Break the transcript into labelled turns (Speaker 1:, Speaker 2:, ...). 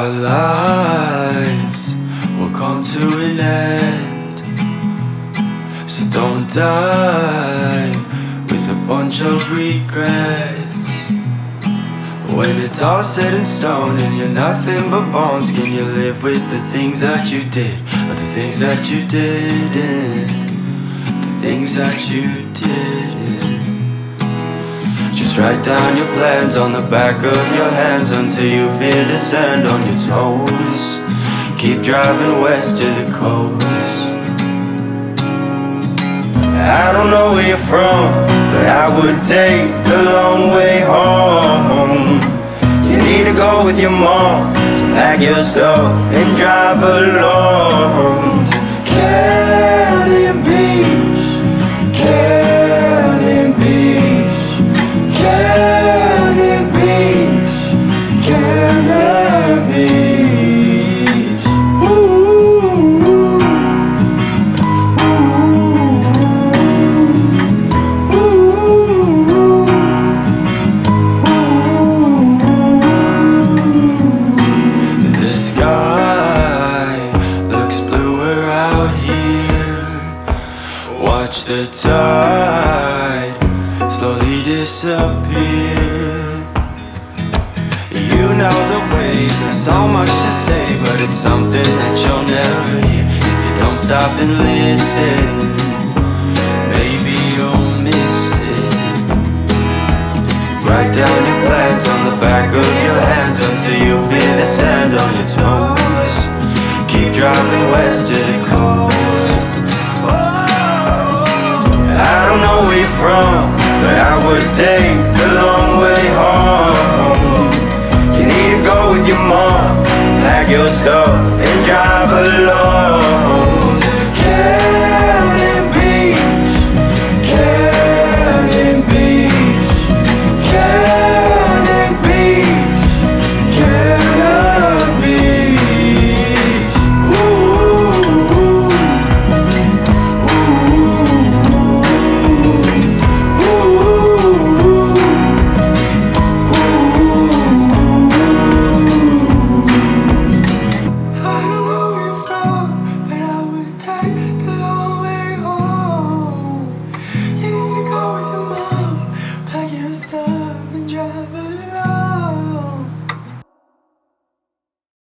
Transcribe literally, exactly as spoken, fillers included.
Speaker 1: Our lives will come to an end, so don't die with a bunch of regrets. When it's all said in stone and you're nothing but bones, can you live with the things that you did, or the things that you didn't, the things that you didn't? Just write down your plans on the back of your hands until you feel the sand on your toes. Keep driving west to the coast. I don't know where you're from, but I would take the long way home. You need to go with your mom, so pack your stuff and drive along to Cannon Beach, Cannon Beach, Cannon Beach, Cannon Beach. Ooh, ooh, ooh, ooh. The sky looks bluer out here. Watch the tide slowly disappear. You know the waves, there's so much to say, but it's something that you'll never hear if you don't stop and listen. Maybe you'll miss it. Write down your plans on the back of your hands until you feel the sand on your toes. Keep driving west to the coast. I don't know where you're from, but I would take the long way home. You need to go with your mom, pack your stuff and drive along.